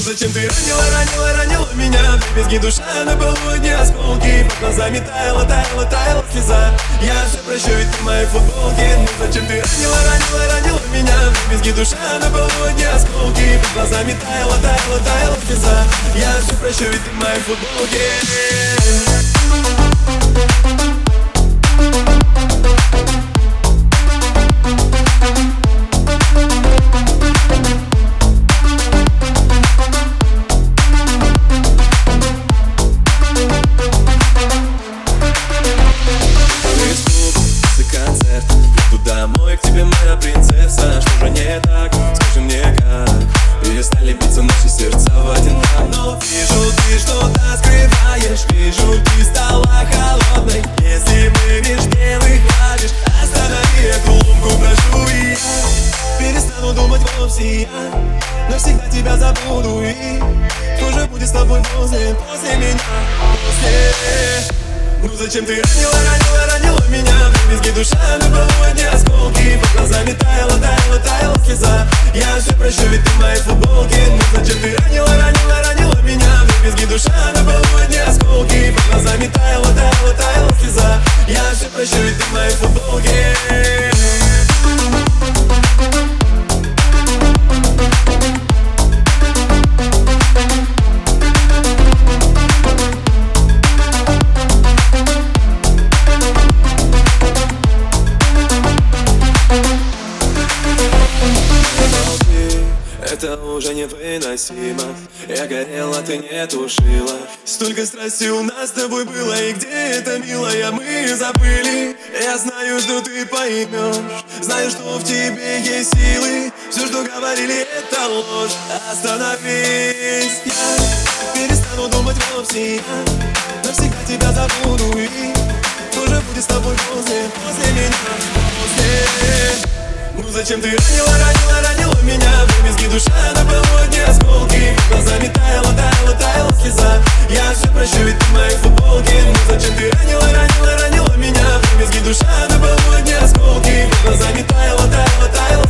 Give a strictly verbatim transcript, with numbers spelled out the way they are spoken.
зачем ты ранила, ранила, ранила меня? Дребезги душа на полу, одни осколки. Под глазами таяла, таяла, таяла слеза. Я все прощу, ведь ты в моей футболке. Ну зачем ты ранила, ранила, ранила меня? Дребезги душа на полу, одни осколки. Под глазами таяла, таяла, таяла слеза. Я все прощу, ведь ты в моей футболке. Домой к тебе, моя принцесса. Что же не так? Скажи мне как. Перестали биться наши сердца в один там. Но вижу, ты что-то скрываешь. Вижу, ты стала холодной. Если выбежь, не выхватишь, останови эту ломку, прошу. И я перестану думать вовсе. Я навсегда тебя забуду. И кто же будет с тобой после, после меня? После. Ну зачем ты ранила, ранила, ранила меня? Дребезги душа на полу, одни осколки. Под глазами таяла, таяла, таяла слеза. Я все прощу, ведь ты в моей футболке. Ну зачем ты ранила, ранила, ранила меня? Дребезги душа на полу, одни осколки. Под глазами таяла, таяла, таяла слеза. Я все прощу, ведь ты в моей футболке. Это уже невыносимо. Я горела, ты не тушила. Столько страсти у нас с тобой было. И где это, милая, мы забыли. Я знаю, что ты поймешь. Знаю, что в тебе есть силы. Все, что говорили, это ложь. Остановись. Я перестану думать вовсе. Я навсегда тебя забуду. И кто же будет с тобой после, после меня? После. Ну зачем ты ранила, ранила, ранила меня? Дребезги душа на полу, одни осколки. Под глазами таяла, таяла, таяла слеза. Я все прощу, ведь ты в моей футболке. Ну зачем ты ранила, ранила, ранила меня? Дребезги душа на полу, одни осколки. Под глазами таяла, таяла, таяла